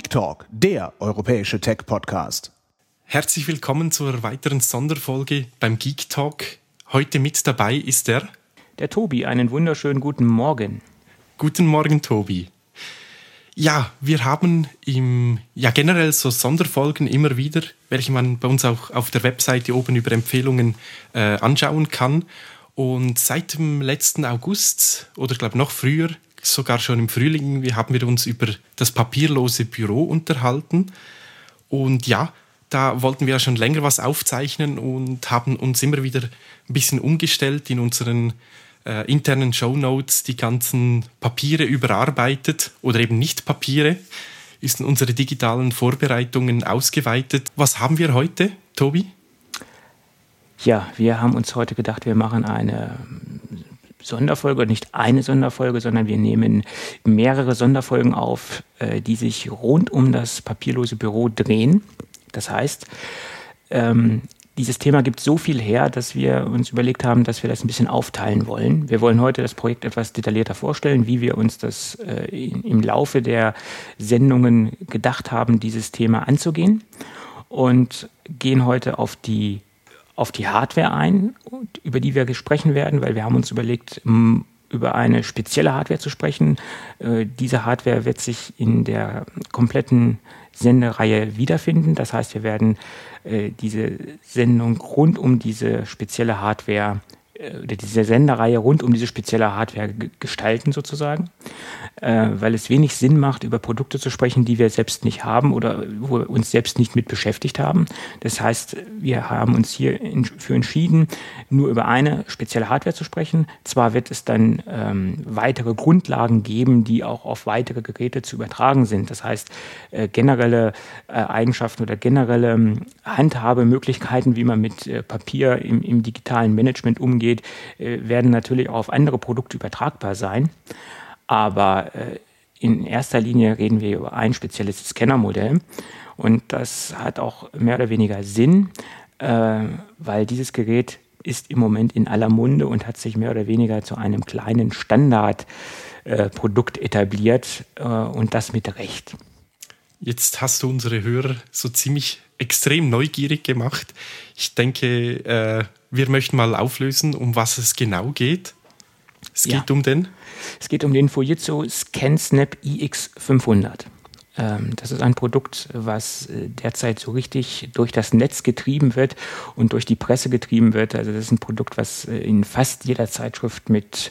Geek Talk, der europäische Tech-Podcast. Herzlich willkommen zur weiteren Sonderfolge beim Geek Talk. Heute mit dabei ist der Tobi. Einen wunderschönen guten Morgen. Guten Morgen, Tobi. Ja, wir haben generell so Sonderfolgen immer wieder, welche man bei uns auch auf der Webseite oben über Empfehlungen anschauen kann. Und seit dem letzten August oder ich glaube noch früher, sogar schon im Frühling, haben wir uns über das papierlose Büro unterhalten. Und ja, da wollten wir ja schon länger was aufzeichnen und haben uns immer wieder ein bisschen umgestellt in unseren internen Shownotes, die ganzen Papiere überarbeitet oder eben nicht Papiere, ist in unsere digitalen Vorbereitungen ausgeweitet. Was haben wir heute, Tobi? Ja, wir haben uns heute gedacht, wir machen eine Sonderfolge, nicht eine Sonderfolge, sondern wir nehmen mehrere Sonderfolgen auf, die sich rund um das papierlose Büro drehen. Das heißt, dieses Thema gibt so viel her, dass wir uns überlegt haben, dass wir das ein bisschen aufteilen wollen. Wir wollen heute das Projekt etwas detaillierter vorstellen, wie wir uns das im Laufe der Sendungen gedacht haben, dieses Thema anzugehen, und gehen heute auf die Hardware ein, über die wir sprechen werden, weil wir haben uns überlegt, über eine spezielle Hardware zu sprechen. Diese Hardware wird sich in der kompletten Sendereihe wiederfinden. Das heißt, wir werden diese Sendung rund um diese spezielle Hardware oder diese Sendereihe rund um diese spezielle Hardware gestalten sozusagen, weil es wenig Sinn macht, über Produkte zu sprechen, die wir selbst nicht haben oder wo wir uns selbst nicht mit beschäftigt haben. Das heißt, wir haben uns hier für entschieden, nur über eine spezielle Hardware zu sprechen. Zwar wird es dann weitere Grundlagen geben, die auch auf weitere Geräte zu übertragen sind. Das heißt, generelle Eigenschaften oder generelle Handhabemöglichkeiten, wie man mit Papier im digitalen Management umgeht, werden natürlich auch auf andere Produkte übertragbar sein. Aber in erster Linie reden wir über ein spezielles Scannermodell. Und das hat auch mehr oder weniger Sinn, weil dieses Gerät ist im Moment in aller Munde und hat sich mehr oder weniger zu einem kleinen Standardprodukt etabliert, und das mit Recht. Jetzt hast du unsere Hörer so ziemlich extrem neugierig gemacht. Ich denke, wir möchten mal auflösen, um was es genau geht. Es geht um den Fujitsu ScanSnap iX500. Das ist ein Produkt, was derzeit so richtig durch das Netz getrieben wird und durch die Presse getrieben wird. Also das ist ein Produkt, was in fast jeder Zeitschrift mit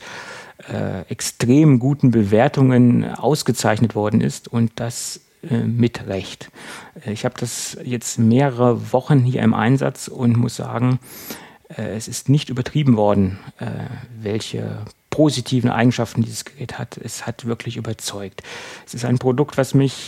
extrem guten Bewertungen ausgezeichnet worden ist, und das mit Recht. Ich habe das jetzt mehrere Wochen hier im Einsatz und muss sagen, es ist nicht übertrieben worden, welche positiven Eigenschaften dieses Gerät hat. Es hat wirklich überzeugt. Es ist ein Produkt, was mich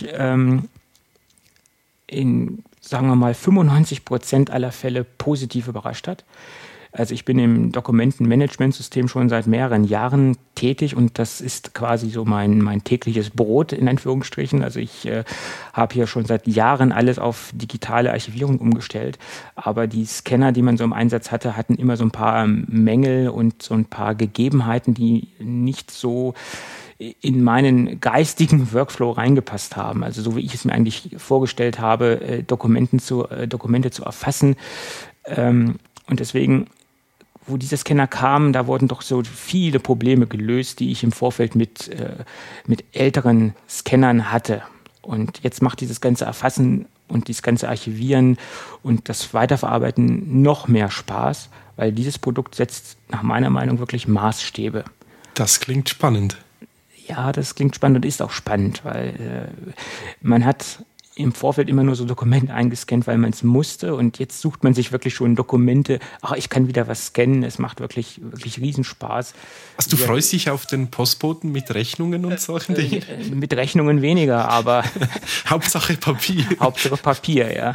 in, sagen wir mal, 95% aller Fälle positiv überrascht hat. Also ich bin im Dokumentenmanagementsystem schon seit mehreren Jahren tätig, und das ist quasi so mein tägliches Brot in Anführungsstrichen. Also ich habe hier schon seit Jahren alles auf digitale Archivierung umgestellt, aber die Scanner, die man so im Einsatz hatte, hatten immer so ein paar Mängel und so ein paar Gegebenheiten, die nicht so in meinen geistigen Workflow reingepasst haben. Also so wie ich es mir eigentlich vorgestellt habe, Dokumente zu erfassen. Und deswegen, wo dieser Scanner kam, da wurden doch so viele Probleme gelöst, die ich im Vorfeld mit älteren Scannern hatte. Und jetzt macht dieses ganze Erfassen und dieses ganze Archivieren und das Weiterverarbeiten noch mehr Spaß, weil dieses Produkt setzt nach meiner Meinung wirklich Maßstäbe. Das klingt spannend. Ja, das klingt spannend und ist auch spannend, weil man hat im Vorfeld immer nur so Dokumente eingescannt, weil man es musste, und jetzt sucht man sich wirklich schon Dokumente. Ach, ich kann wieder was scannen, es macht wirklich, wirklich Riesenspaß. Also du freust dich auf den Postboten mit Rechnungen und solchen Dingen? Mit Rechnungen weniger, aber Hauptsache Papier. Hauptsache Papier, ja.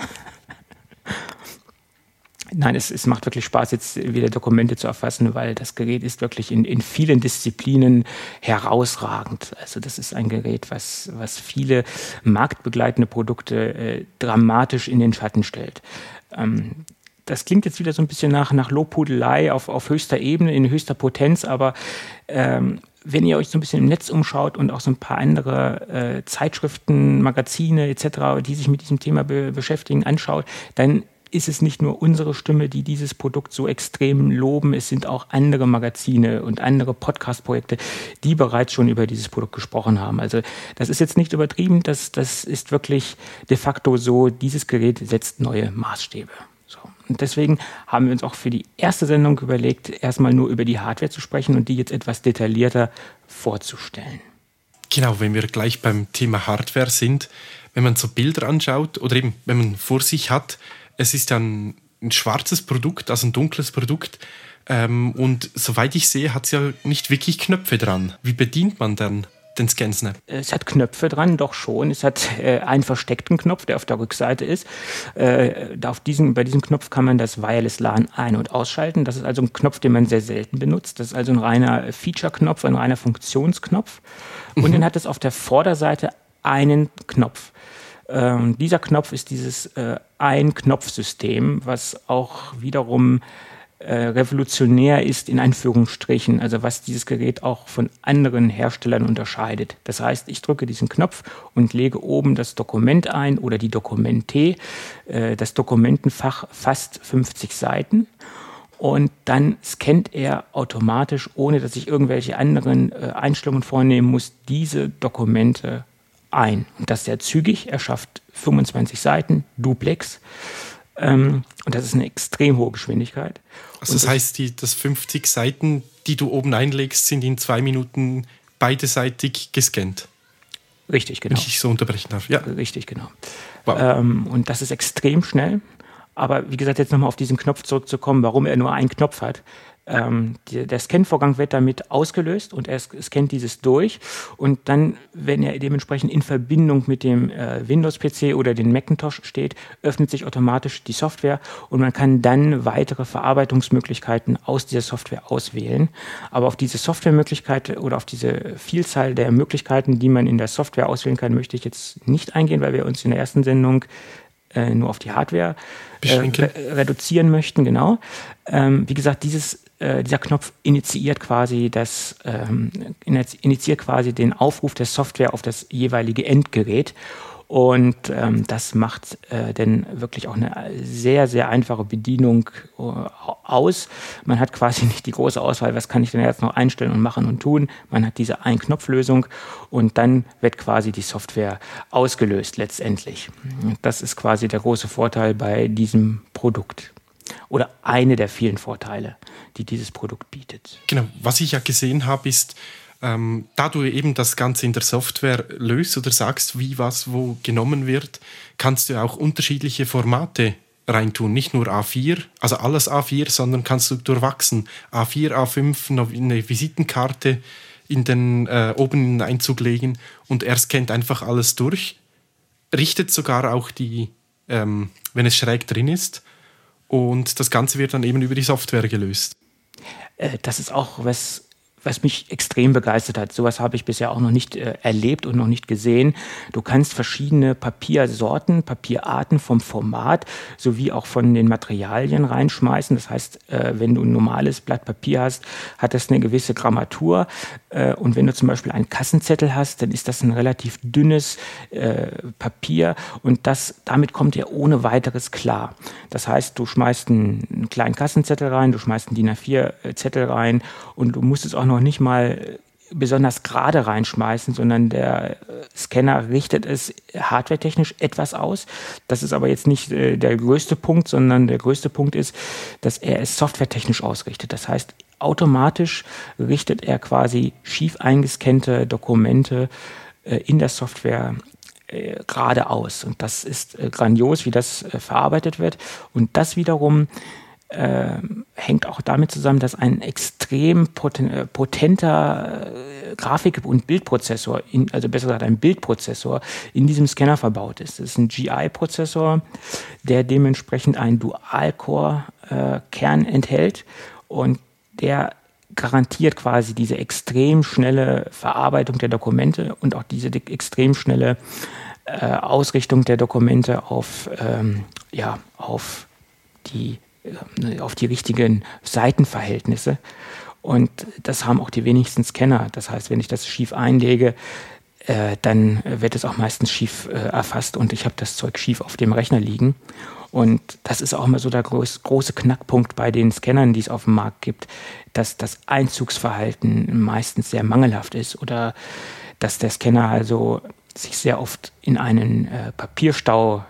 Nein, es macht wirklich Spaß, jetzt wieder Dokumente zu erfassen, weil das Gerät ist wirklich in vielen Disziplinen herausragend. Also das ist ein Gerät, was viele marktbegleitende Produkte dramatisch in den Schatten stellt. Das klingt jetzt wieder so ein bisschen nach Lobhudelei auf höchster Ebene, in höchster Potenz, aber wenn ihr euch so ein bisschen im Netz umschaut und auch so ein paar andere Zeitschriften, Magazine etc., die sich mit diesem Thema beschäftigen, anschaut, dann ist es nicht nur unsere Stimme, die dieses Produkt so extrem loben, es sind auch andere Magazine und andere Podcast-Projekte, die bereits schon über dieses Produkt gesprochen haben. Also das ist jetzt nicht übertrieben, das ist wirklich de facto so, dieses Gerät setzt neue Maßstäbe. So. Und deswegen haben wir uns auch für die erste Sendung überlegt, erstmal nur über die Hardware zu sprechen und die jetzt etwas detaillierter vorzustellen. Genau, wenn wir gleich beim Thema Hardware sind, wenn man so Bilder anschaut oder eben wenn man vor sich hat, es ist ein schwarzes Produkt, also ein dunkles Produkt. Und soweit ich sehe, hat es ja nicht wirklich Knöpfe dran. Wie bedient man dann den ScanSnap? Es hat Knöpfe dran, doch schon. Es hat einen versteckten Knopf, der auf der Rückseite ist. Bei diesem Knopf kann man das Wireless LAN ein- und ausschalten. Das ist also ein Knopf, den man sehr selten benutzt. Das ist also ein reiner Feature-Knopf, ein reiner Funktionsknopf. Und dann hat es auf der Vorderseite einen Knopf. Dieser Knopf ist dieses Ein-Knopf-System, was auch wiederum revolutionär ist, in Anführungsstrichen, also was dieses Gerät auch von anderen Herstellern unterscheidet. Das heißt, ich drücke diesen Knopf und lege oben das Dokument ein oder die Dokumente. Das Dokumentenfach fasst 50 Seiten. Und dann scannt er automatisch, ohne dass ich irgendwelche anderen Einstellungen vornehmen muss, diese Dokumente ein. Und das sehr zügig. Er schafft 25 Seiten, Duplex. Und das ist eine extrem hohe Geschwindigkeit. Also das heißt, das 50 Seiten, die du oben einlegst, sind in 2 Minuten beideseitig gescannt. Richtig, genau. Wenn ich so unterbrechen darf. Ja. Richtig, genau. Wow. Und das ist extrem schnell. Aber wie gesagt, jetzt nochmal auf diesen Knopf zurückzukommen, warum er nur einen Knopf hat. Der Scan-Vorgang wird damit ausgelöst und er scannt dieses durch und dann, wenn er dementsprechend in Verbindung mit dem Windows-PC oder den Macintosh steht, öffnet sich automatisch die Software und man kann dann weitere Verarbeitungsmöglichkeiten aus dieser Software auswählen. Aber auf diese Softwaremöglichkeit oder auf diese Vielzahl der Möglichkeiten, die man in der Software auswählen kann, möchte ich jetzt nicht eingehen, weil wir uns in der ersten Sendung nur auf die Hardware reduzieren möchten, genau. Wie gesagt, dieser Knopf initiiert quasi den Aufruf der Software auf das jeweilige Endgerät. Und das macht dann wirklich auch eine sehr, sehr einfache Bedienung aus. Man hat quasi nicht die große Auswahl, was kann ich denn jetzt noch einstellen und machen und tun. Man hat diese Ein-Knopf-Lösung und dann wird quasi die Software ausgelöst letztendlich. Das ist quasi der große Vorteil bei diesem Produkt. Oder eine der vielen Vorteile, die dieses Produkt bietet. Genau, was ich ja gesehen habe, ist, da du eben das Ganze in der Software löst oder sagst, wie was wo genommen wird, kannst du auch unterschiedliche Formate reintun. Nicht nur A4, also alles A4, sondern kannst du durchwachsen. A4, A5, noch eine Visitenkarte oben in den Einzug legen und er scannt einfach alles durch, richtet sogar auch wenn es schräg drin ist und das Ganze wird dann eben über die Software gelöst. Das ist auch was mich extrem begeistert hat. Sowas habe ich bisher auch noch nicht erlebt und noch nicht gesehen. Du kannst verschiedene Papiersorten, Papierarten vom Format sowie auch von den Materialien reinschmeißen. Das heißt, wenn du ein normales Blatt Papier hast, hat das eine gewisse Grammatur. Und wenn du zum Beispiel einen Kassenzettel hast, dann ist das ein relativ dünnes Papier und damit kommt er ohne weiteres klar. Das heißt, du schmeißt einen kleinen Kassenzettel rein, du schmeißt einen DIN A4-Zettel rein und du musst es auch noch nicht mal besonders gerade reinschmeißen, sondern der Scanner richtet es hardwaretechnisch etwas aus. Das ist aber jetzt nicht der größte Punkt, sondern der größte Punkt ist, dass er es softwaretechnisch ausrichtet. Das heißt, automatisch richtet er quasi schief eingescannte Dokumente in der Software gerade aus. Und das ist grandios, wie das verarbeitet wird. Und das wiederum hängt auch damit zusammen, dass ein extrem potenter Grafik- und Bildprozessor, also besser gesagt ein Bildprozessor, in diesem Scanner verbaut ist. Das ist ein GI-Prozessor, der dementsprechend einen Dual-Core-Kern enthält und der garantiert quasi diese extrem schnelle Verarbeitung der Dokumente und auch diese extrem schnelle Ausrichtung der Dokumente auf die richtigen Seitenverhältnisse. Und das haben auch die wenigsten Scanner. Das heißt, wenn ich das schief einlege, dann wird es auch meistens schief erfasst und ich habe das Zeug schief auf dem Rechner liegen. Und das ist auch immer so der große Knackpunkt bei den Scannern, die es auf dem Markt gibt, dass das Einzugsverhalten meistens sehr mangelhaft ist oder dass der Scanner also sich sehr oft in einen Papierstau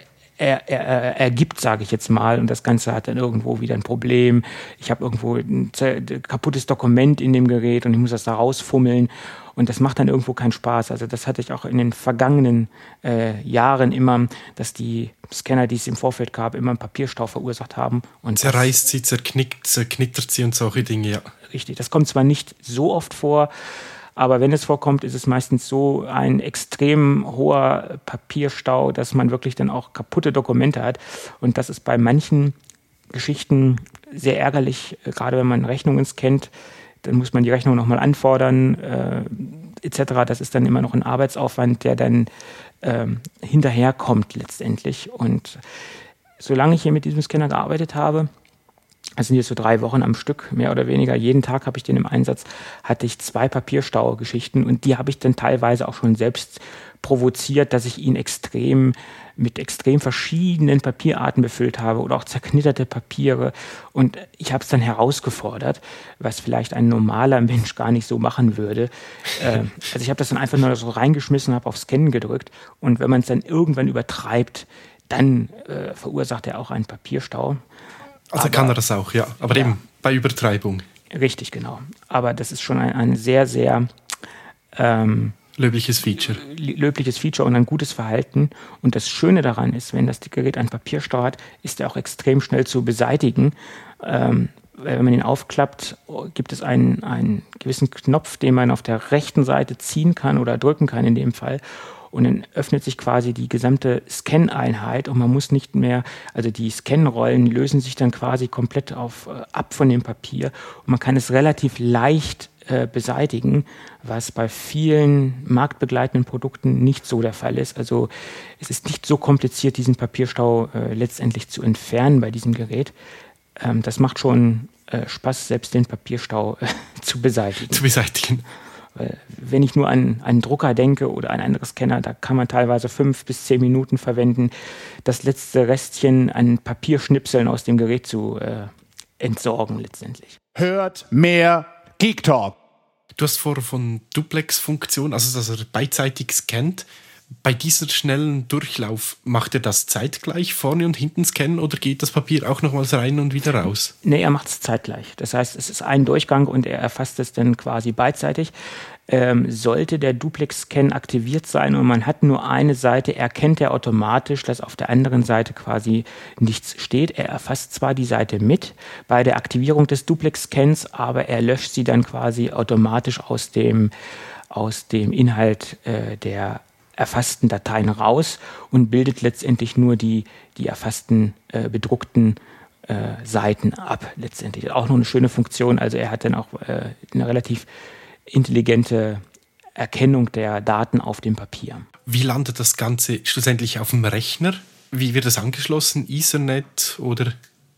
ergibt, sage ich jetzt mal, und das Ganze hat dann irgendwo wieder ein Problem. Ich habe irgendwo ein kaputtes Dokument in dem Gerät und ich muss das da rausfummeln und das macht dann irgendwo keinen Spaß. Also das hatte ich auch in den vergangenen Jahren immer, dass die Scanner, die es im Vorfeld gab, immer einen Papierstau verursacht haben. Und zerreißt sie, zerknittert sie und solche Dinge, ja. Richtig, das kommt zwar nicht so oft vor, aber wenn es vorkommt, ist es meistens so ein extrem hoher Papierstau, dass man wirklich dann auch kaputte Dokumente hat. Und das ist bei manchen Geschichten sehr ärgerlich, gerade wenn man Rechnungen scannt. Dann muss man die Rechnung nochmal anfordern, etc. Das ist dann immer noch ein Arbeitsaufwand, der dann hinterherkommt letztendlich. Und solange ich hier mit diesem Scanner gearbeitet habe, das sind jetzt so 3 Wochen am Stück, mehr oder weniger. Jeden Tag habe ich den im Einsatz, hatte ich 2 Papierstau-Geschichten und die habe ich dann teilweise auch schon selbst provoziert, dass ich ihn mit extrem verschiedenen Papierarten befüllt habe oder auch zerknitterte Papiere. Und ich habe es dann herausgefordert, was vielleicht ein normaler Mensch gar nicht so machen würde. Also ich habe das dann einfach nur so reingeschmissen, habe auf Scannen gedrückt und wenn man es dann irgendwann übertreibt, dann verursacht er auch einen Papierstau. Also kann er das auch, ja. Aber eben bei Übertreibung. Richtig, genau. Aber das ist schon ein sehr, sehr löbliches Feature und ein gutes Verhalten. Und das Schöne daran ist, wenn das Gerät einen Papierstau hat, ist er auch extrem schnell zu beseitigen. Wenn man ihn aufklappt, gibt es einen gewissen Knopf, den man auf der rechten Seite ziehen kann oder drücken kann in dem Fall. Und dann öffnet sich quasi die gesamte Scan-Einheit und man muss nicht mehr, also die Scan-Rollen lösen sich dann quasi komplett ab von dem Papier und man kann es relativ leicht beseitigen, was bei vielen marktbegleitenden Produkten nicht so der Fall ist. Also es ist nicht so kompliziert, diesen Papierstau letztendlich zu entfernen bei diesem Gerät. Das macht schon Spaß, selbst den Papierstau zu beseitigen. Wenn ich nur an einen Drucker denke oder an einen anderen Scanner, da kann man teilweise 5 bis 10 Minuten verwenden, das letzte Restchen an Papierschnipseln aus dem Gerät zu entsorgen letztendlich. Hört mehr Geek Talk. Du hast vorher von Duplex-Funktion, also dass er beidseitig scannt. Bei dieser schnellen Durchlauf, macht er das zeitgleich, vorne und hinten scannen, oder geht das Papier auch nochmals rein und wieder raus? Nee, er macht es zeitgleich. Das heißt, es ist ein Durchgang und er erfasst es dann quasi beidseitig. Sollte der Duplex-Scan aktiviert sein und man hat nur eine Seite, erkennt er automatisch, dass auf der anderen Seite quasi nichts steht. Er erfasst zwar die Seite mit bei der Aktivierung des Duplex-Scans, aber er löscht sie dann quasi automatisch aus dem Inhalt der erfassten Dateien raus und bildet letztendlich nur die erfassten bedruckten Seiten ab. Letztendlich auch noch eine schöne Funktion. Also er hat dann auch eine relativ intelligente Erkennung der Daten auf dem Papier. Wie landet das Ganze schlussendlich auf dem Rechner? Wie wird das angeschlossen? Ethernet oder?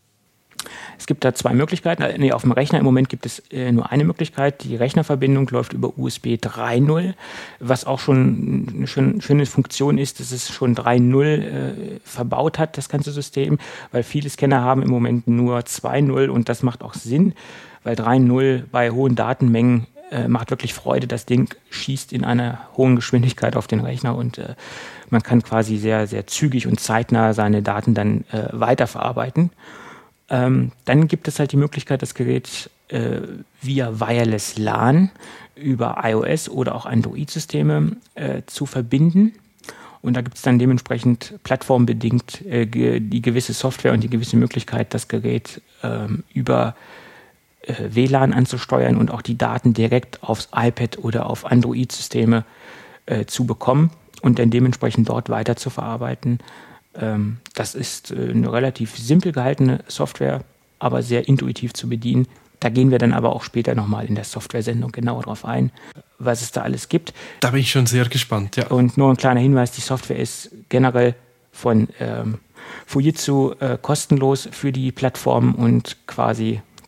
Es gibt da 2 Möglichkeiten. Auf dem Rechner im Moment gibt es nur eine Möglichkeit. Die Rechnerverbindung läuft über USB 3.0, was auch schon eine schöne Funktion ist, dass es schon 3.0 verbaut hat, das ganze System, weil viele Scanner haben im Moment nur 2.0 und das macht auch Sinn, weil 3.0 bei hohen Datenmengen macht wirklich Freude. Das Ding schießt in einer hohen Geschwindigkeit auf den Rechner und man kann quasi sehr, sehr zügig und zeitnah seine Daten dann weiterverarbeiten. Dann gibt es halt die Möglichkeit, das Gerät via Wireless LAN über iOS oder auch Android-Systeme zu verbinden. Und da gibt es dann dementsprechend plattformbedingt die gewisse Software und die gewisse Möglichkeit, das Gerät über WLAN anzusteuern und auch die Daten direkt aufs iPad oder auf Android-Systeme zu bekommen und dann dementsprechend dort weiter zu verarbeiten. Das ist eine relativ simpel gehaltene Software, aber sehr intuitiv zu bedienen. Da gehen wir dann aber auch später nochmal in der Software-Sendung genauer drauf ein, was es da alles gibt. Da bin ich schon sehr gespannt, ja. Und nur ein kleiner Hinweis, die Software ist generell von Fujitsu kostenlos für die Plattform und quasi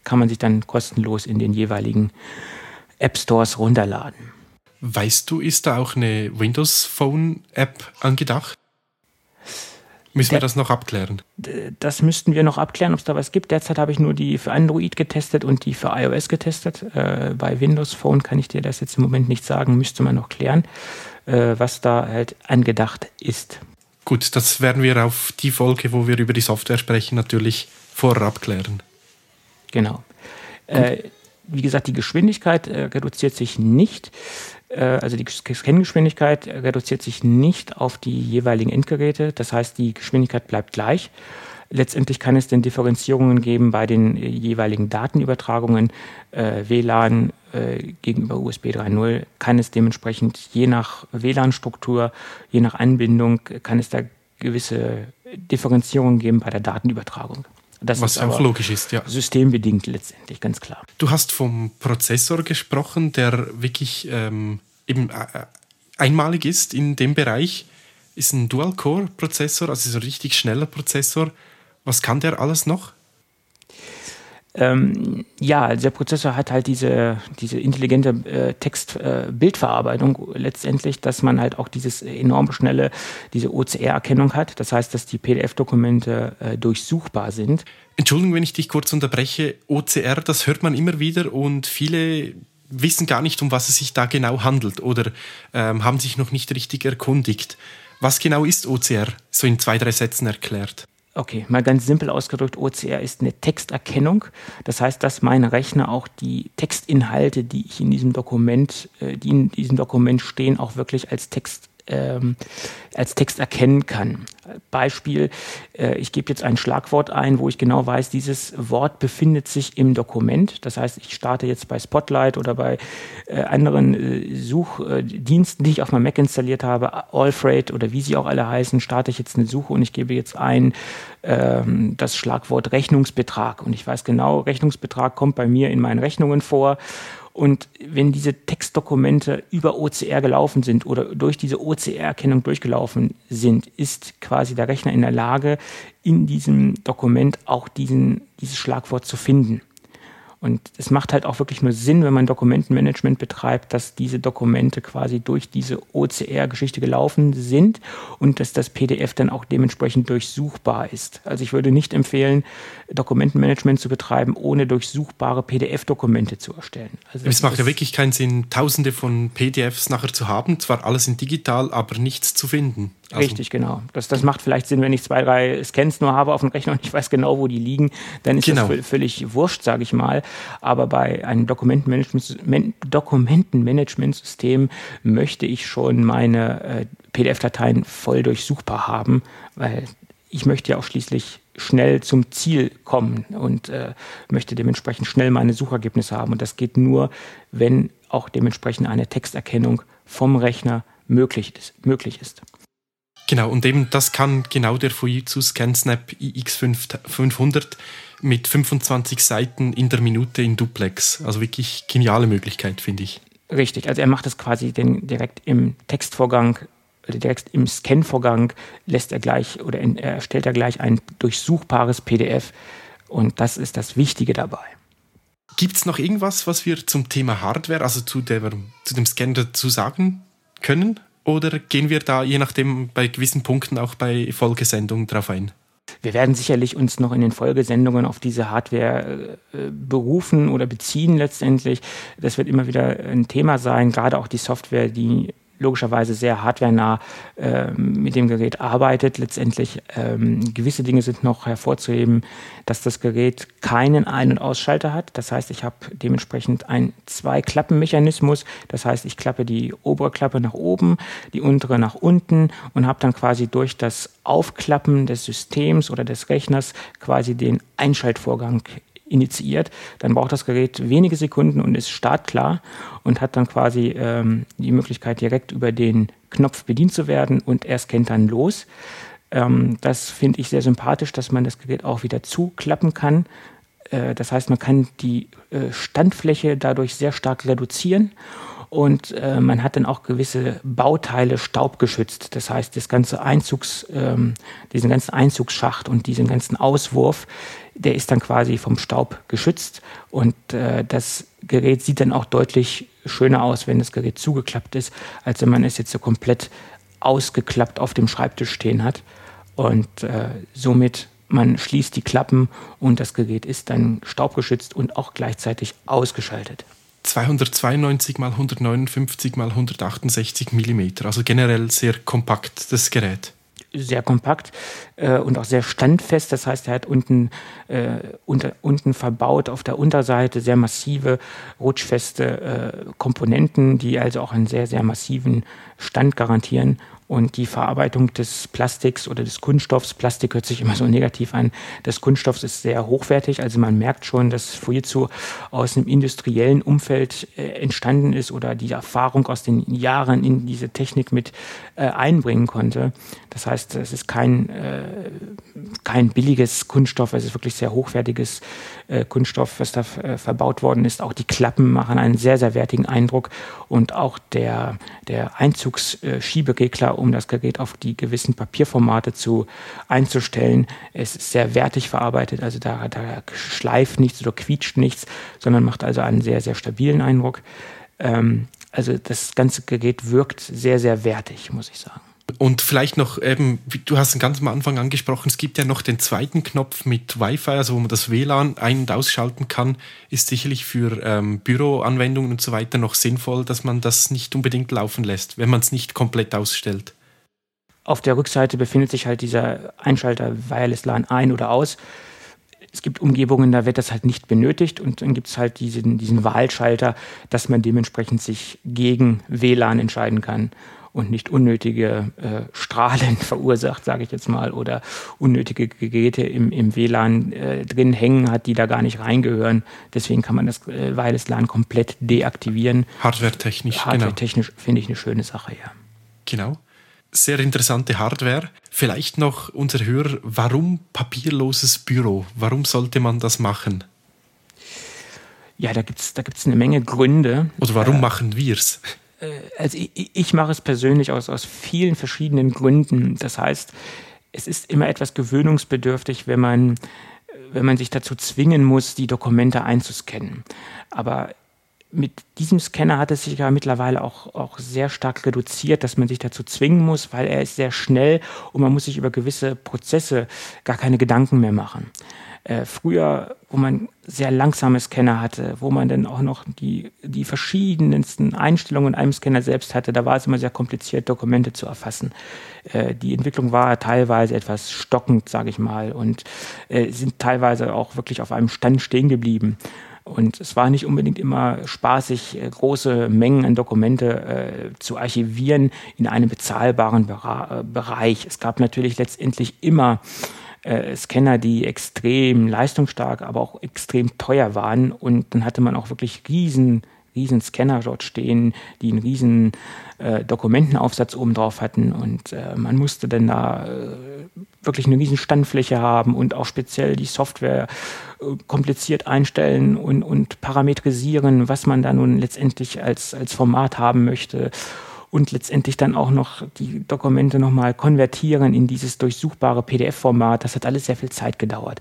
kann man sich dann kostenlos in den jeweiligen App Stores runterladen. Weißt du, ist da auch eine Windows Phone App angedacht? Müssen wir das noch abklären? Das müssten wir noch abklären, ob es da was gibt. Derzeit habe ich nur die für Android getestet und die für iOS getestet. Bei Windows Phone kann ich dir das jetzt im Moment nicht sagen, müsste man noch klären, was da halt angedacht ist. Gut, das werden wir auf die Folge, wo wir über die Software sprechen, natürlich vorab klären. Genau. Wie gesagt, die Geschwindigkeit reduziert sich nicht. Also die Scan-Geschwindigkeit reduziert sich nicht auf die jeweiligen Endgeräte. Das heißt, die Geschwindigkeit bleibt gleich. Letztendlich kann es dann Differenzierungen geben bei den jeweiligen Datenübertragungen. WLAN gegenüber USB 3.0 kann es dementsprechend je nach WLAN-Struktur, je nach Anbindung, kann es da gewisse Differenzierungen geben bei der Datenübertragung. Das was ist auch logisch ist, ja. Systembedingt letztendlich, ganz klar. Du hast vom Prozessor gesprochen, der wirklich eben einmalig ist in dem Bereich. Ist ein Dual-Core-Prozessor, also so ein richtig schneller Prozessor. Was kann der alles noch? Ja, der Prozessor hat halt diese intelligente Text-Bildverarbeitung letztendlich, dass man halt auch dieses enorm schnelle, diese OCR-Erkennung hat. Das heißt, dass die PDF-Dokumente durchsuchbar sind. Entschuldigung, wenn ich dich kurz unterbreche. OCR, das hört man immer wieder und viele wissen gar nicht, um was es sich da genau handelt oder haben sich noch nicht richtig erkundigt. Was genau ist OCR? So in 2-3 Sätzen erklärt. Okay, mal ganz simpel ausgedrückt, OCR ist eine Texterkennung. Das heißt, dass mein Rechner auch die Textinhalte, die in diesem Dokument stehen, auch wirklich als Text erkennen kann. Beispiel, ich gebe jetzt ein Schlagwort ein, wo ich genau weiß, dieses Wort befindet sich im Dokument. Das heißt, ich starte jetzt bei Spotlight oder bei anderen Suchdiensten, die ich auf meinem Mac installiert habe, Alfred oder wie sie auch alle heißen, starte ich jetzt eine Suche und ich gebe jetzt ein das Schlagwort Rechnungsbetrag. Und ich weiß genau, Rechnungsbetrag kommt bei mir in meinen Rechnungen vor. Und wenn diese Textdokumente über OCR gelaufen sind oder durch diese OCR-Erkennung durchgelaufen sind, ist quasi der Rechner in der Lage, in diesem Dokument auch dieses Schlagwort zu finden. Und es macht halt auch wirklich nur Sinn, wenn man Dokumentenmanagement betreibt, dass diese Dokumente quasi durch diese OCR-Geschichte gelaufen sind und dass das PDF dann auch dementsprechend durchsuchbar ist. Also ich würde nicht empfehlen, Dokumentenmanagement zu betreiben, ohne durchsuchbare PDF-Dokumente zu erstellen. Also es macht ja wirklich keinen Sinn, tausende von PDFs nachher zu haben, zwar alles in digital, aber nichts zu finden. Also richtig, genau. Das macht vielleicht Sinn, wenn ich 2-3 Scans nur habe auf dem Rechner und ich weiß genau, wo die liegen, dann ist das völlig wurscht, sage ich mal. Aber bei einem Dokumentenmanagementsystem möchte ich schon meine PDF-Dateien voll durchsuchbar haben, weil ich möchte ja auch schließlich schnell zum Ziel kommen und möchte dementsprechend schnell meine Suchergebnisse haben. Und das geht nur, wenn auch dementsprechend eine Texterkennung vom Rechner möglich ist. Genau, und eben das kann genau der Fujitsu ScanSnap iX500 mit 25 Seiten in der Minute in Duplex. Also wirklich geniale Möglichkeit, finde ich. Richtig, also er macht das quasi direkt im Textvorgang, direkt im Scan-Vorgang erstellt er gleich ein durchsuchbares PDF und das ist das Wichtige dabei. Gibt es noch irgendwas, was wir zum Thema Hardware, also zu dem Scan dazu sagen können? Oder gehen wir da je nachdem bei gewissen Punkten auch bei Folgesendungen drauf ein? Wir werden sicherlich uns noch in den Folgesendungen auf diese Hardware berufen oder beziehen letztendlich. Das wird immer wieder ein Thema sein, gerade auch die Software, die logischerweise sehr hardwarenah mit dem Gerät arbeitet. Letztendlich gewisse Dinge sind noch hervorzuheben, dass das Gerät keinen Ein- und Ausschalter hat. Das heißt, ich habe dementsprechend einen 2-Klappen-Mechanismus. Das heißt, ich klappe die obere Klappe nach oben, die untere nach unten und habe dann quasi durch das Aufklappen des Systems oder des Rechners quasi den Einschaltvorgang initiiert, dann braucht das Gerät wenige Sekunden und ist startklar und hat dann quasi die Möglichkeit, direkt über den Knopf bedient zu werden und er scannt dann los. Das finde ich sehr sympathisch, dass man das Gerät auch wieder zuklappen kann. Das heißt, man kann die Standfläche dadurch sehr stark reduzieren und man hat dann auch gewisse Bauteile staubgeschützt. Das heißt, diesen ganzen Einzugsschacht und diesen ganzen Auswurf der ist dann quasi vom Staub geschützt und das Gerät sieht dann auch deutlich schöner aus, wenn das Gerät zugeklappt ist, als wenn man es jetzt so komplett ausgeklappt auf dem Schreibtisch stehen hat. Und somit man schließt die Klappen und das Gerät ist dann staubgeschützt und auch gleichzeitig ausgeschaltet. 292 mal 159 mal 168 mm, also generell sehr kompakt, das Gerät. Sehr kompakt und auch sehr standfest. Das heißt, er hat unten verbaut auf der Unterseite sehr massive, rutschfeste Komponenten, die also auch einen sehr, sehr massiven Stand garantieren. Und die Verarbeitung des Plastiks oder des Kunststoffs, Plastik hört sich immer so negativ an, des Kunststoffs ist sehr hochwertig. Also man merkt schon, dass Fujitsu aus einem industriellen Umfeld entstanden ist oder die Erfahrung aus den Jahren in diese Technik mit einbringen konnte. Das heißt, es ist kein billiges Kunststoff, es ist wirklich sehr hochwertiges Kunststoff, was da verbaut worden ist. Auch die Klappen machen einen sehr, sehr wertigen Eindruck und auch der Einzugsschieberegler, um das Gerät auf die gewissen Papierformate einzustellen. Es ist sehr wertig verarbeitet, also da schleift nichts oder quietscht nichts, sondern macht also einen sehr, sehr stabilen Eindruck. Also das ganze Gerät wirkt sehr, sehr wertig, muss ich sagen. Und vielleicht noch eben, du hast ganz am Anfang angesprochen, es gibt ja noch den zweiten Knopf mit Wi-Fi, also wo man das WLAN ein- und ausschalten kann, ist sicherlich für Büroanwendungen und so weiter noch sinnvoll, dass man das nicht unbedingt laufen lässt, wenn man es nicht komplett ausstellt. Auf der Rückseite befindet sich halt dieser Einschalter Wireless LAN ein oder aus. Es gibt Umgebungen, da wird das halt nicht benötigt und dann gibt es halt diesen Wahlschalter, dass man dementsprechend sich gegen WLAN entscheiden kann und nicht unnötige Strahlen verursacht, sage ich jetzt mal, oder unnötige Geräte im WLAN drin hängen hat, die da gar nicht reingehören. Deswegen kann man das Wireless LAN komplett deaktivieren. Hardware-technisch, Hardware-technisch finde ich eine schöne Sache, ja. Genau. Sehr interessante Hardware. Vielleicht noch unser Hörer, warum papierloses Büro? Warum sollte man das machen? Ja, da gibt's eine Menge Gründe. Oder warum machen wir es? Also ich mache es persönlich aus vielen verschiedenen Gründen. Das heißt, es ist immer etwas gewöhnungsbedürftig, wenn man sich dazu zwingen muss, die Dokumente einzuscannen. Aber mit diesem Scanner hat es sich ja mittlerweile auch sehr stark reduziert, dass man sich dazu zwingen muss, weil er ist sehr schnell und man muss sich über gewisse Prozesse gar keine Gedanken mehr machen. Früher, wo man sehr langsame Scanner hatte, wo man dann auch noch die verschiedensten Einstellungen in einem Scanner selbst hatte, da war es immer sehr kompliziert, Dokumente zu erfassen. Die Entwicklung war teilweise etwas stockend, sage ich mal, und sind teilweise auch wirklich auf einem Stand stehen geblieben. Und es war nicht unbedingt immer spaßig, große Mengen an Dokumente zu archivieren in einem bezahlbaren Bereich. Es gab natürlich letztendlich immer Scanner, die extrem leistungsstark, aber auch extrem teuer waren. Und dann hatte man auch wirklich riesen Scanner dort stehen, die einen riesen Dokumentenaufsatz oben drauf hatten. Und man musste dann da wirklich eine riesen Standfläche haben und auch speziell die Software kompliziert einstellen und parametrisieren, was man da nun letztendlich als Format haben möchte. Und letztendlich dann auch noch die Dokumente nochmal konvertieren in dieses durchsuchbare PDF-Format. Das hat alles sehr viel Zeit gedauert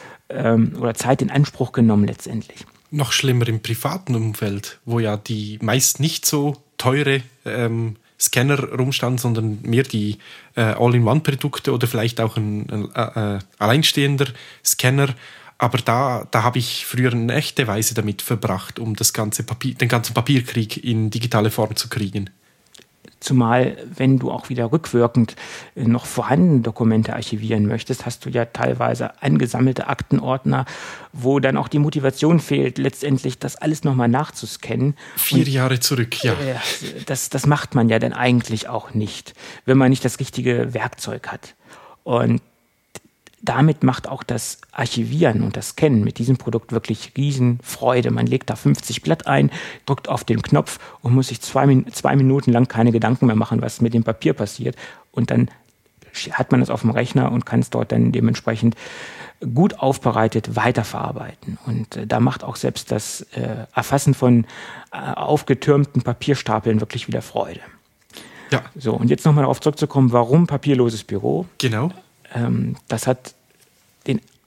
oder Zeit in Anspruch genommen letztendlich. Noch schlimmer im privaten Umfeld, wo ja die meist nicht so teure Scanner rumstanden, sondern mehr die All-in-One-Produkte oder vielleicht auch ein alleinstehender Scanner. Aber da habe ich früher eine echte Weise damit verbracht, um den ganzen Papierkrieg in digitale Form zu kriegen. Zumal, wenn du auch wieder rückwirkend noch vorhandene Dokumente archivieren möchtest, hast du ja teilweise angesammelte Aktenordner, wo dann auch die Motivation fehlt, letztendlich das alles nochmal nachzuscannen. 4 Jahre zurück, ja. Das macht man ja dann eigentlich auch nicht, wenn man nicht das richtige Werkzeug hat. Und damit macht auch das Archivieren und das Scannen mit diesem Produkt wirklich riesen Freude. Man legt da 50 Blatt ein, drückt auf den Knopf und muss sich 2 Minuten lang keine Gedanken mehr machen, was mit dem Papier passiert. Und dann hat man es auf dem Rechner und kann es dort dann dementsprechend gut aufbereitet weiterverarbeiten. Und da macht auch selbst das Erfassen von aufgetürmten Papierstapeln wirklich wieder Freude. Ja. So, und jetzt nochmal darauf zurückzukommen, warum papierloses Büro? Genau. Das hat den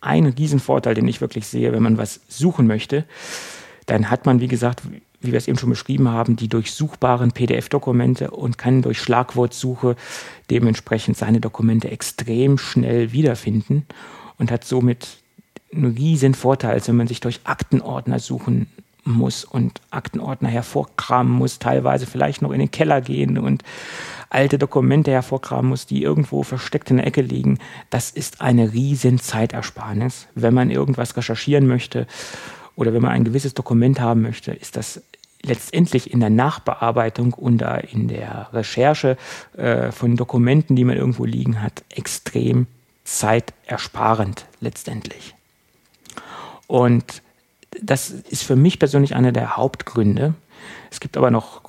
ein Riesenvorteil, den ich wirklich sehe, wenn man was suchen möchte. Dann hat man, wie gesagt, wie wir es eben schon beschrieben haben, die durchsuchbaren PDF-Dokumente und kann durch Schlagwortsuche dementsprechend seine Dokumente extrem schnell wiederfinden und hat somit einen riesen Vorteil, als wenn man sich durch Aktenordner suchen muss und Aktenordner hervorkramen muss, teilweise vielleicht noch in den Keller gehen und alte Dokumente hervorkramen muss, die irgendwo versteckt in der Ecke liegen. Das ist eine riesen Zeitersparnis. Wenn man irgendwas recherchieren möchte oder wenn man ein gewisses Dokument haben möchte, ist das letztendlich in der Nachbearbeitung und in der Recherche von Dokumenten, die man irgendwo liegen hat, extrem zeitersparend letztendlich. Und das ist für mich persönlich einer der Hauptgründe. Es gibt aber noch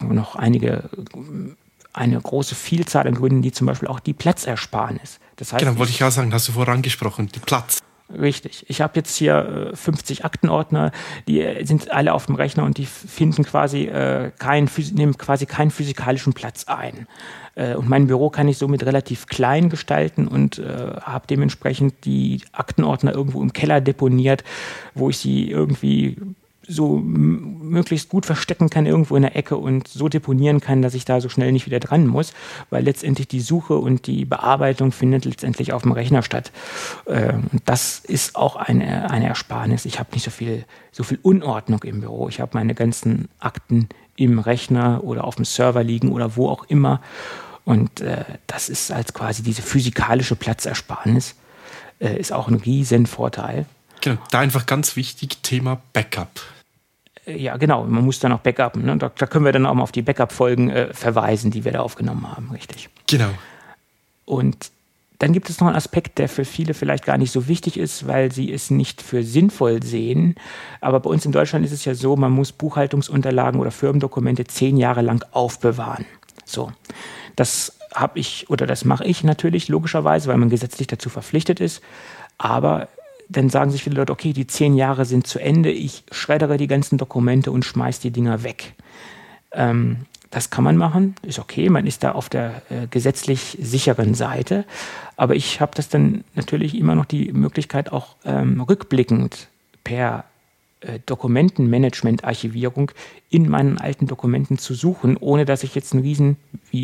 eine große Vielzahl an Gründen, die zum Beispiel auch die Platzersparnis. Das heißt, genau, wollte ich auch sagen, hast du vorangesprochen, die Platz. Richtig. Ich habe jetzt hier 50 Aktenordner, die sind alle auf dem Rechner und die nehmen quasi keinen physikalischen Platz ein. Und mein Büro kann ich somit relativ klein gestalten und habe dementsprechend die Aktenordner irgendwo im Keller deponiert, wo ich sie irgendwie so möglichst gut verstecken kann irgendwo in der Ecke und so deponieren kann, dass ich da so schnell nicht wieder dran muss, weil letztendlich die Suche und die Bearbeitung findet letztendlich auf dem Rechner statt. Und das ist auch eine Ersparnis. Ich habe nicht so viel Unordnung im Büro. Ich habe meine ganzen Akten im Rechner oder auf dem Server liegen oder wo auch immer. Und das ist als quasi diese physikalische Platzersparnis, ist auch ein riesen Vorteil. Genau, da einfach ganz wichtig, Thema Backup. Ja, genau, man muss dann auch backuppen. Ne? Da können wir dann auch mal auf die Backup-Folgen verweisen, die wir da aufgenommen haben, richtig. Genau. Und dann gibt es noch einen Aspekt, der für viele vielleicht gar nicht so wichtig ist, weil sie es nicht für sinnvoll sehen. Aber bei uns in Deutschland ist es ja so, man muss Buchhaltungsunterlagen oder Firmendokumente 10 Jahre lang aufbewahren. So, das mache ich natürlich logischerweise, weil man gesetzlich dazu verpflichtet ist. Aber dann sagen sich viele Leute, okay, die 10 Jahre sind zu Ende, ich schreddere die ganzen Dokumente und schmeiß die Dinger weg. Das kann man machen, ist okay, man ist da auf der gesetzlich sicheren Seite, aber ich habe das dann natürlich immer noch die Möglichkeit, auch rückblickend per Dokumentenmanagement-Archivierung in meinen alten Dokumenten zu suchen, ohne dass ich jetzt einen riesen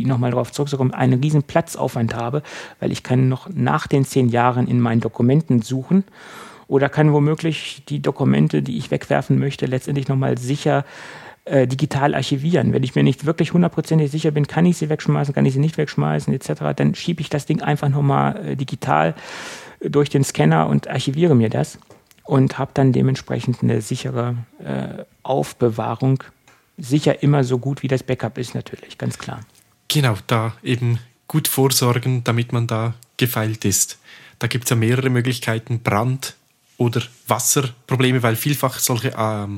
Platzaufwand habe, weil ich kann noch nach den 10 Jahren in meinen Dokumenten suchen oder kann womöglich die Dokumente, die ich wegwerfen möchte, letztendlich nochmal sicher digital archivieren. Wenn ich mir nicht wirklich 100% sicher bin, kann ich sie wegschmeißen, kann ich sie nicht wegschmeißen, etc., dann schiebe ich das Ding einfach nochmal digital durch den Scanner und archiviere mir das. Und habe dann dementsprechend eine sichere Aufbewahrung. Sicher immer so gut, wie das Backup ist, natürlich, ganz klar. Genau, da eben gut vorsorgen, damit man da gefeilt ist. Da gibt es ja mehrere Möglichkeiten, Brand- oder Wasserprobleme, weil vielfach solche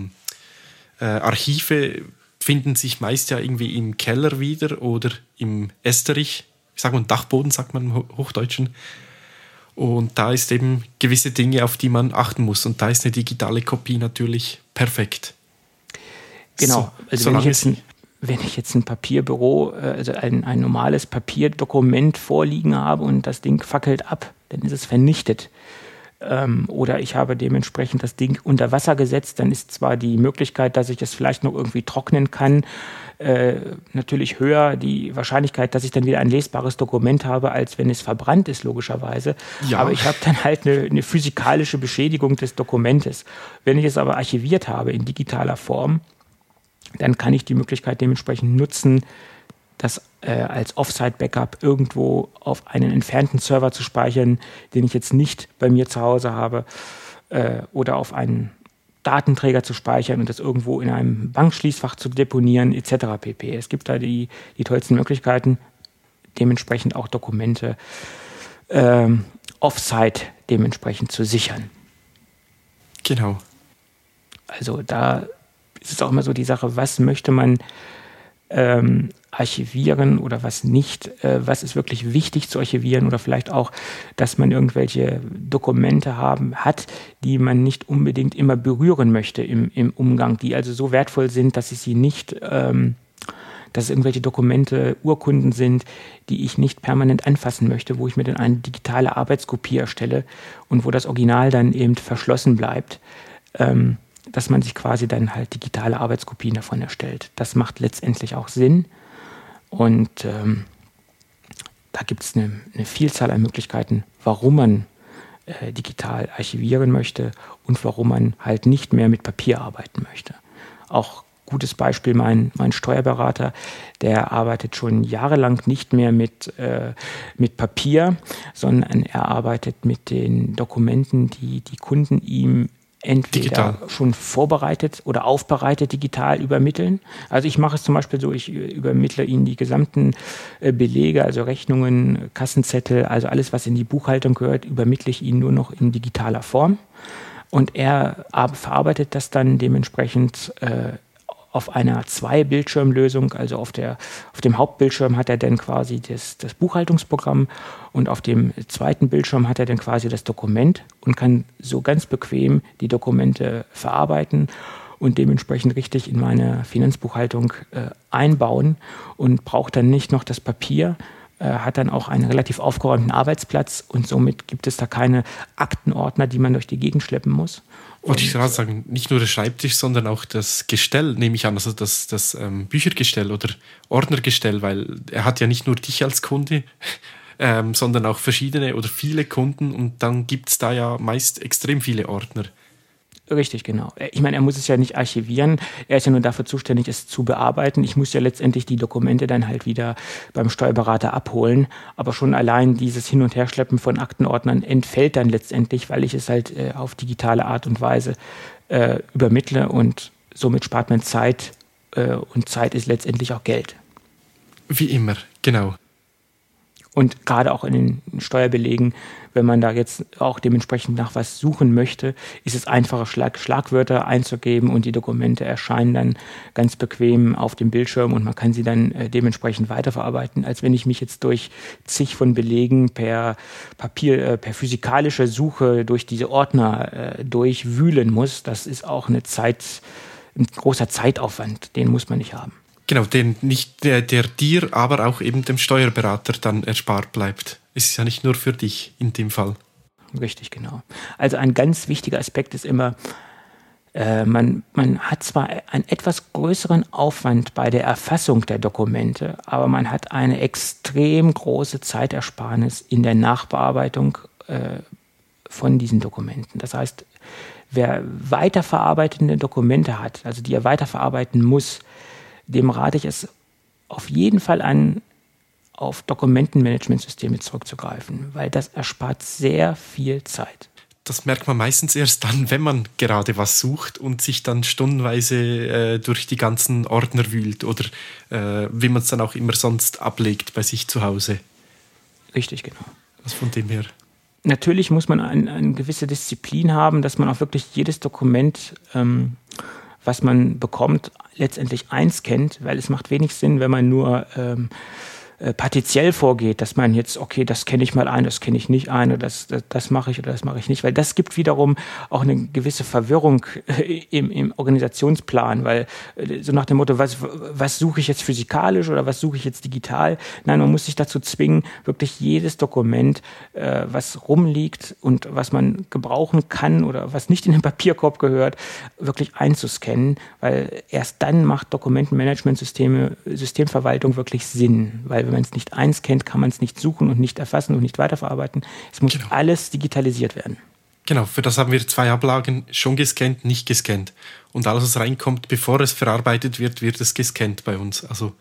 Archive finden sich meist ja irgendwie im Keller wieder oder im Esterich, ich sage mal Dachboden, sagt man im Hochdeutschen. Und da ist eben gewisse Dinge, auf die man achten muss. Und da ist eine digitale Kopie natürlich perfekt. Genau, also wenn ich jetzt ein Papierbüro, also ein normales Papierdokument vorliegen habe und das Ding fackelt ab, dann ist es vernichtet. Oder ich habe dementsprechend das Ding unter Wasser gesetzt, dann ist zwar die Möglichkeit, dass ich es vielleicht noch irgendwie trocknen kann, natürlich höher, die Wahrscheinlichkeit, dass ich dann wieder ein lesbares Dokument habe, als wenn es verbrannt ist, logischerweise. Ja. Aber ich habe dann halt eine physikalische Beschädigung des Dokumentes. Wenn ich es aber archiviert habe in digitaler Form, dann kann ich die Möglichkeit dementsprechend nutzen, das als Offsite-Backup irgendwo auf einen entfernten Server zu speichern, den ich jetzt nicht bei mir zu Hause habe, oder auf einen Datenträger zu speichern und das irgendwo in einem Bankschließfach zu deponieren, etc. pp. Es gibt da die tollsten Möglichkeiten, dementsprechend auch Dokumente Offsite dementsprechend zu sichern. Genau. Also da ist es auch immer so die Sache, was möchte man archivieren oder was nicht, was ist wirklich wichtig zu archivieren oder vielleicht auch, dass man irgendwelche Dokumente hat, die man nicht unbedingt immer berühren möchte im Umgang, die also so wertvoll sind, dass ich sie nicht dass es irgendwelche Dokumente, Urkunden sind, die ich nicht permanent anfassen möchte, wo ich mir dann eine digitale Arbeitskopie erstelle und wo das Original dann eben verschlossen bleibt, dass man sich quasi dann halt digitale Arbeitskopien davon erstellt. Das macht letztendlich auch Sinn und da gibt es eine Vielzahl an Möglichkeiten, warum man digital archivieren möchte und warum man halt nicht mehr mit Papier arbeiten möchte. Auch gutes Beispiel, mein Steuerberater, der arbeitet schon jahrelang nicht mehr mit Papier, sondern er arbeitet mit den Dokumenten, die die Kunden ihm entweder digital schon vorbereitet oder aufbereitet digital übermitteln. Also ich mache es zum Beispiel so, ich übermittle Ihnen die gesamten Belege, also Rechnungen, Kassenzettel, also alles, was in die Buchhaltung gehört, übermittle ich Ihnen nur noch in digitaler Form. Und er verarbeitet das dann dementsprechend auf einer Zwei-Bildschirm-Lösung, also auf dem Hauptbildschirm hat er dann quasi das Buchhaltungsprogramm und auf dem zweiten Bildschirm hat er dann quasi das Dokument und kann so ganz bequem die Dokumente verarbeiten und dementsprechend richtig in meine Finanzbuchhaltung einbauen und braucht dann nicht noch das Papier, hat dann auch einen relativ aufgeräumten Arbeitsplatz und somit gibt es da keine Aktenordner, die man durch die Gegend schleppen muss. Wollte ich gerade sagen, nicht nur der Schreibtisch, sondern auch das Gestell, nehme ich an, also das Büchergestell oder Ordnergestell, weil er hat ja nicht nur dich als Kunde, sondern auch verschiedene oder viele Kunden und dann gibt es da ja meist extrem viele Ordner. Richtig, genau. Ich meine, er muss es ja nicht archivieren, er ist ja nur dafür zuständig, es zu bearbeiten. Ich muss ja letztendlich die Dokumente dann halt wieder beim Steuerberater abholen, aber schon allein dieses Hin- und Herschleppen von Aktenordnern entfällt dann letztendlich, weil ich es halt auf digitale Art und Weise übermittle und somit spart man Zeit und Zeit ist letztendlich auch Geld. Wie immer, genau. Und gerade auch in den Steuerbelegen, wenn man da jetzt auch dementsprechend nach was suchen möchte, ist es einfacher, Schlagwörter einzugeben und die Dokumente erscheinen dann ganz bequem auf dem Bildschirm und man kann sie dann dementsprechend weiterverarbeiten, als wenn ich mich jetzt durch zig von Belegen per Papier, per physikalische Suche durch diese Ordner durchwühlen muss. Das ist auch ein großer Zeitaufwand, den muss man nicht haben. Genau, der dir, aber auch eben dem Steuerberater dann erspart bleibt. Es ist ja nicht nur für dich in dem Fall. Richtig, genau. Also ein ganz wichtiger Aspekt ist immer, man hat zwar einen etwas größeren Aufwand bei der Erfassung der Dokumente, aber man hat eine extrem große Zeitersparnis in der Nachbearbeitung von diesen Dokumenten. Das heißt, wer weiterverarbeitende Dokumente hat, also die er weiterverarbeiten muss, dem rate ich es auf jeden Fall an, auf Dokumentenmanagementsysteme zurückzugreifen, weil das erspart sehr viel Zeit. Das merkt man meistens erst dann, wenn man gerade was sucht und sich dann stundenweise durch die ganzen Ordner wühlt oder wie man es dann auch immer sonst ablegt bei sich zu Hause. Richtig, genau. Also von dem her. Natürlich muss man eine gewisse Disziplin haben, dass man auch wirklich jedes Dokument was man bekommt, letztendlich einscannt, weil es macht wenig Sinn, wenn man nur partiell vorgeht, dass man jetzt, okay, das kenne ich mal ein, das kenne ich nicht ein, oder das mache ich oder das mache ich nicht, weil das gibt wiederum auch eine gewisse Verwirrung im Organisationsplan, weil so nach dem Motto, was suche ich jetzt physikalisch oder was suche ich jetzt digital? Nein, man muss sich dazu zwingen, wirklich jedes Dokument, was rumliegt und was man gebrauchen kann oder was nicht in den Papierkorb gehört, wirklich einzuscannen, weil erst dann macht Systemverwaltung wirklich Sinn, weil wenn man es nicht einscannt, kann man es nicht suchen und nicht erfassen und nicht weiterverarbeiten. Es muss alles digitalisiert werden. Genau, für das haben wir 2 Ablagen, schon gescannt, nicht gescannt. Und alles, was reinkommt, bevor es verarbeitet wird, wird es gescannt bei uns. Also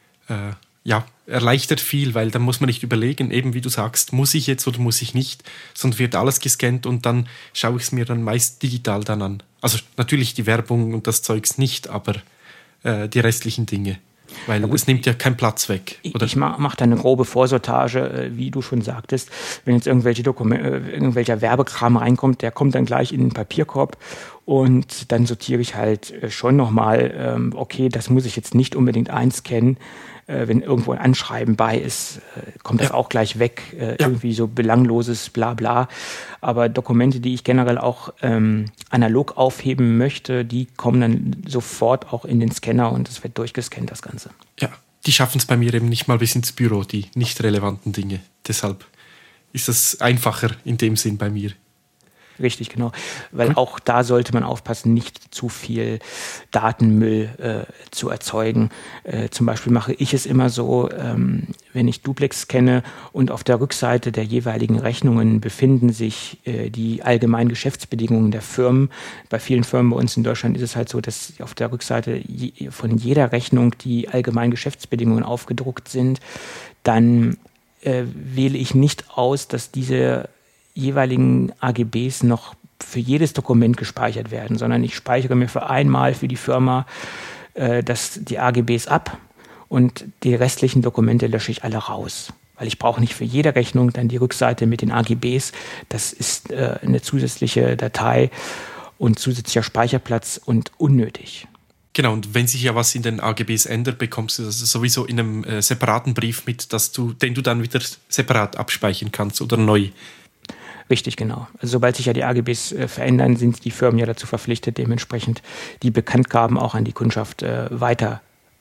erleichtert viel, weil dann muss man nicht überlegen, eben wie du sagst, muss ich jetzt oder muss ich nicht, sondern wird alles gescannt und dann schaue ich es mir dann meist digital dann an. Also natürlich die Werbung und das Zeugs nicht, aber die restlichen Dinge. Weil es nimmt ja keinen Platz weg. Oder? Ich mache da eine grobe Vorsortage, wie du schon sagtest. Wenn jetzt irgendwelcher Werbekram reinkommt, der kommt dann gleich in den Papierkorb und dann sortiere ich halt schon nochmal, okay, das muss ich jetzt nicht unbedingt einscannen. Wenn irgendwo ein Anschreiben bei ist, kommt das auch gleich weg. Irgendwie so belangloses Blabla. Aber Dokumente, die ich generell auch analog aufheben möchte, die kommen dann sofort auch in den Scanner und es wird durchgescannt, das Ganze. Ja, die schaffen es bei mir eben nicht mal bis ins Büro, die nicht relevanten Dinge. Deshalb ist das einfacher in dem Sinn bei mir. Richtig, genau. Weil auch da sollte man aufpassen, nicht zu viel Datenmüll zu erzeugen. Zum Beispiel mache ich es immer so, wenn ich Duplex scanne und auf der Rückseite der jeweiligen Rechnungen befinden sich die allgemeinen Geschäftsbedingungen der Firmen. Bei vielen Firmen bei uns in Deutschland ist es halt so, dass auf der Rückseite von jeder Rechnung die allgemeinen Geschäftsbedingungen aufgedruckt sind. Dann wähle ich nicht aus, dass diese jeweiligen AGBs noch für jedes Dokument gespeichert werden, sondern ich speichere mir für einmal für die Firma die AGBs ab und die restlichen Dokumente lösche ich alle raus. Weil ich brauche nicht für jede Rechnung dann die Rückseite mit den AGBs. Das ist eine zusätzliche Datei und zusätzlicher Speicherplatz und unnötig. Genau, und wenn sich ja was in den AGBs ändert, bekommst du das sowieso in einem separaten Brief mit, den du dann wieder separat abspeichern kannst oder neu. Richtig, genau. Also sobald sich ja die AGBs verändern, sind die Firmen ja dazu verpflichtet, dementsprechend die Bekanntgaben auch an die Kundschaft weiter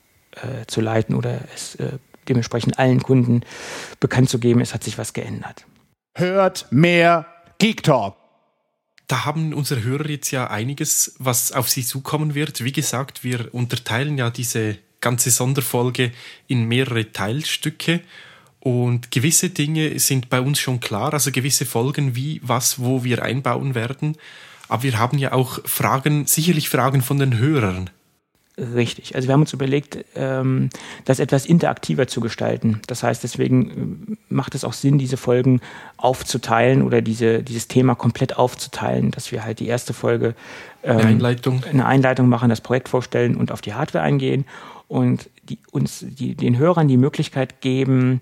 zu leiten oder es dementsprechend allen Kunden bekannt zu geben, es hat sich was geändert. Hört mehr Geek Talk. Da haben unsere Hörer jetzt ja einiges, was auf sie zukommen wird. Wie gesagt, wir unterteilen ja diese ganze Sonderfolge in mehrere Teilstücke. Und gewisse Dinge sind bei uns schon klar, also gewisse Folgen, wie, was, wo wir einbauen werden. Aber wir haben ja auch sicherlich Fragen von den Hörern. Richtig. Also wir haben uns überlegt, das etwas interaktiver zu gestalten. Das heißt, deswegen macht es auch Sinn, diese Folgen aufzuteilen oder dieses Thema komplett aufzuteilen, dass wir halt die erste Folge eine Einleitung machen, das Projekt vorstellen und auf die Hardware eingehen und den Hörern die Möglichkeit geben,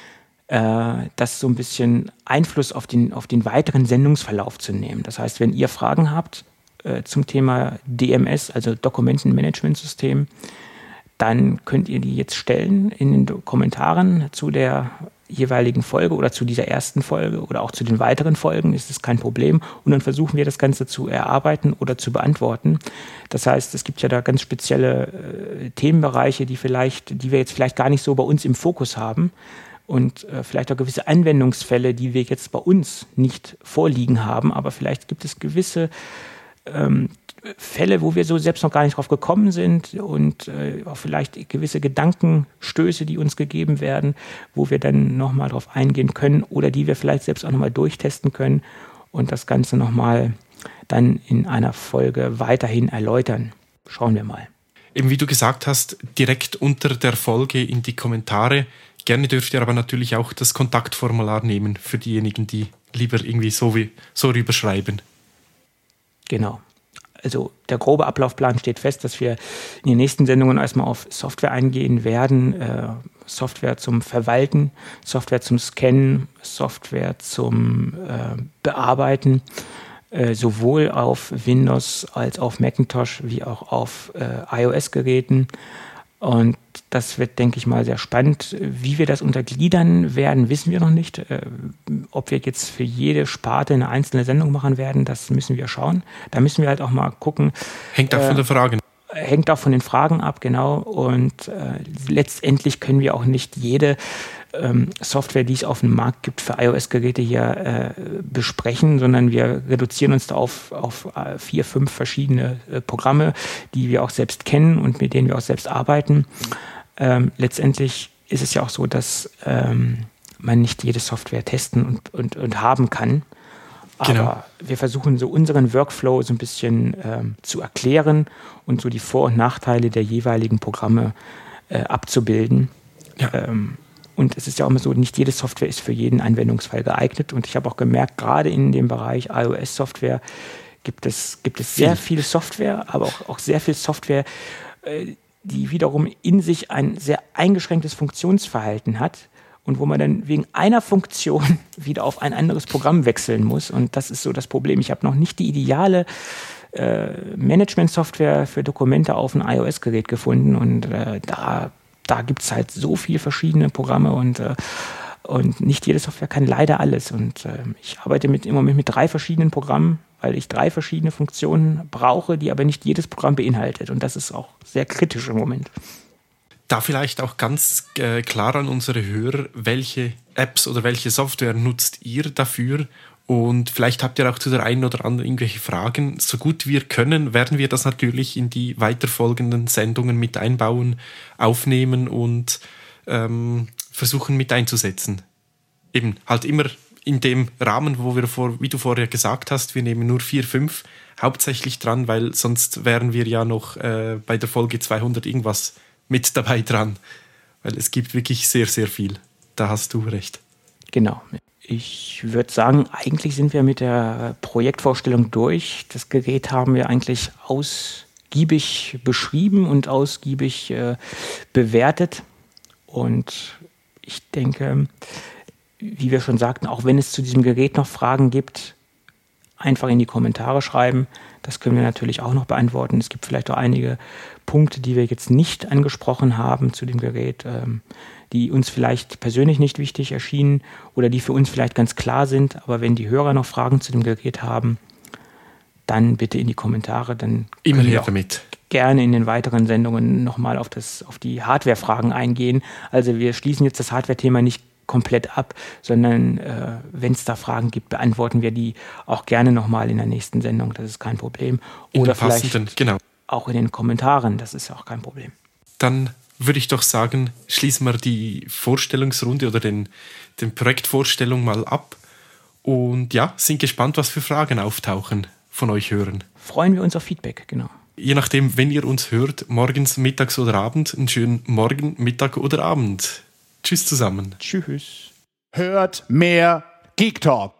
das so ein bisschen Einfluss auf den weiteren Sendungsverlauf zu nehmen. Das heißt, wenn ihr Fragen habt zum Thema DMS, also Dokumentenmanagementsystem, dann könnt ihr die jetzt stellen in den Kommentaren zu der jeweiligen Folge oder zu dieser ersten Folge oder auch zu den weiteren Folgen, ist das kein Problem. Und dann versuchen wir das Ganze zu erarbeiten oder zu beantworten. Das heißt, es gibt ja da ganz spezielle Themenbereiche, die wir jetzt vielleicht gar nicht so bei uns im Fokus haben und vielleicht auch gewisse Anwendungsfälle, die wir jetzt bei uns nicht vorliegen haben, aber vielleicht gibt es gewisse Fälle, wo wir so selbst noch gar nicht drauf gekommen sind und auch vielleicht gewisse Gedankenstöße, die uns gegeben werden, wo wir dann nochmal drauf eingehen können oder die wir vielleicht selbst auch nochmal durchtesten können und das Ganze nochmal dann in einer Folge weiterhin erläutern. Schauen wir mal. Eben wie du gesagt hast, direkt unter der Folge in die Kommentare. Gerne dürft ihr aber natürlich auch das Kontaktformular nehmen für diejenigen, die lieber irgendwie so rüberschreiben. Genau. Also der grobe Ablaufplan steht fest, dass wir in den nächsten Sendungen erstmal auf Software eingehen werden. Software zum Verwalten, Software zum Scannen, Software zum Bearbeiten, sowohl auf Windows als auf Macintosh wie auch auf iOS-Geräten. Und das wird, denke ich mal, sehr spannend. Wie wir das untergliedern werden, wissen wir noch nicht. Ob wir jetzt für jede Sparte eine einzelne Sendung machen werden, das müssen wir schauen. Da müssen wir halt auch mal gucken. Hängt auch von den Fragen. Hängt auch von den Fragen ab, genau. Und letztendlich können wir auch nicht jede Software, die es auf dem Markt gibt, für iOS-Geräte hier besprechen, sondern wir reduzieren uns da auf 4, 5 verschiedene Programme, die wir auch selbst kennen und mit denen wir auch selbst arbeiten. Letztendlich ist es ja auch so, dass man nicht jede Software testen und haben kann. Aber genau. Wir versuchen so unseren Workflow so ein bisschen zu erklären und so die Vor- und Nachteile der jeweiligen Programme abzubilden. Ja. Und es ist ja auch immer so, nicht jede Software ist für jeden Anwendungsfall geeignet. Und ich habe auch gemerkt, gerade in dem Bereich iOS-Software gibt es sehr viel Software, aber auch sehr viel Software, die wiederum in sich ein sehr eingeschränktes Funktionsverhalten hat und wo man dann wegen einer Funktion wieder auf ein anderes Programm wechseln muss. Und das ist so das Problem. Ich habe noch nicht die ideale Management-Software für Dokumente auf ein iOS-Gerät gefunden. Und da gibt es halt so viele verschiedene Programme und nicht jede Software kann leider alles. Und ich arbeite im Moment mit 3 verschiedenen Programmen, weil ich 3 verschiedene Funktionen brauche, die aber nicht jedes Programm beinhaltet. Und das ist auch sehr kritisch im Moment. Da vielleicht auch ganz klar an unsere Hörer, welche Apps oder welche Software nutzt ihr dafür? Und vielleicht habt ihr auch zu der einen oder anderen irgendwelche Fragen. So gut wir können, werden wir das natürlich in die weiterfolgenden Sendungen mit einbauen, aufnehmen und versuchen mit einzusetzen. Eben halt immer in dem Rahmen, wo wir wie du vorher gesagt hast, wir nehmen nur 4, 5 hauptsächlich dran, weil sonst wären wir ja noch bei der Folge 200 irgendwas mit dabei dran. Weil es gibt wirklich sehr, sehr viel. Da hast du recht. Genau. Ich würde sagen, eigentlich sind wir mit der Projektvorstellung durch. Das Gerät haben wir eigentlich ausgiebig beschrieben und ausgiebig bewertet. Und ich denke, wie wir schon sagten, auch wenn es zu diesem Gerät noch Fragen gibt, einfach in die Kommentare schreiben. Das können wir natürlich auch noch beantworten. Es gibt vielleicht auch einige Punkte, die wir jetzt nicht angesprochen haben zu dem Gerät, die uns vielleicht persönlich nicht wichtig erschienen oder die für uns vielleicht ganz klar sind. Aber wenn die Hörer noch Fragen zu dem Gerät haben, dann bitte in die Kommentare. Dann immer können wir her auch damit. Gerne in den weiteren Sendungen nochmal auf die Hardware-Fragen eingehen. Also wir schließen jetzt das Hardware-Thema nicht komplett ab, sondern wenn es da Fragen gibt, beantworten wir die auch gerne nochmal in der nächsten Sendung. Das ist kein Problem. Oder vielleicht auch in den Kommentaren. Das ist auch kein Problem. Dann würde ich doch sagen, schließen wir die Vorstellungsrunde oder den Projektvorstellung mal ab und ja, sind gespannt, was für Fragen auftauchen von euch Hörern. Freuen wir uns auf Feedback, genau. Je nachdem, wenn ihr uns hört, morgens, mittags oder Abend, einen schönen Morgen, Mittag oder Abend. Tschüss zusammen. Tschüss. Hört mehr Geek Talk.